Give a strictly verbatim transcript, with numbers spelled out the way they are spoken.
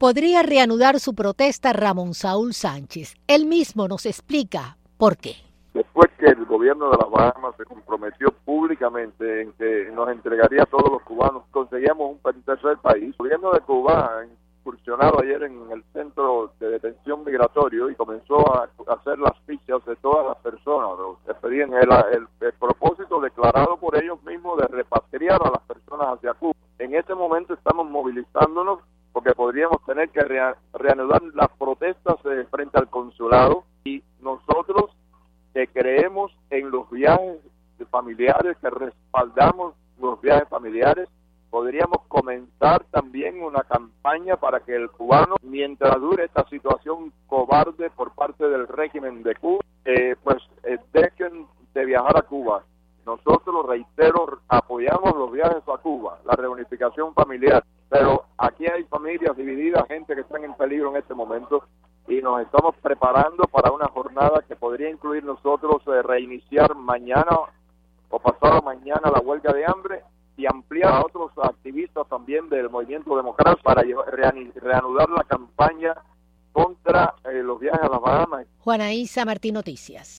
podría reanudar su protesta Ramón Saúl Sánchez. Él mismo nos explica por qué. Después que el gobierno de las Bahamas se comprometió públicamente en que nos entregaría a todos los cubanos, conseguíamos un tercer país. El gobierno de Cuba ha incursionado ayer en el centro de detención migratorio y comenzó a hacer las fichas de todas las personas. Los pedían el, el, el propósito declarado por ellos mismos de repatriar a las personas hacia Cuba. En este momento estamos movilizándonos porque podríamos tener que rea, reanudar las protestas eh, frente al consulado, y nosotros que creemos en los viajes familiares, que respaldamos los viajes familiares, podríamos comenzar también una campaña para que el cubano, mientras dure esta situación cobarde por parte del régimen de Cuba, eh, pues eh, dejen de viajar a Cuba. Nosotros, reitero, apoyamos los viajes a Cuba, la reunificación familiar, pero aquí hay familias divididas, gente que están en peligro en este momento, y nos estamos preparando para una jornada que podría incluir nosotros eh, reiniciar mañana o pasado mañana la huelga de hambre y ampliar a otros activistas también del movimiento democrático para reanudar la campaña contra eh, los viajes a las Bahamas. Juana Isa Martín, Noticias.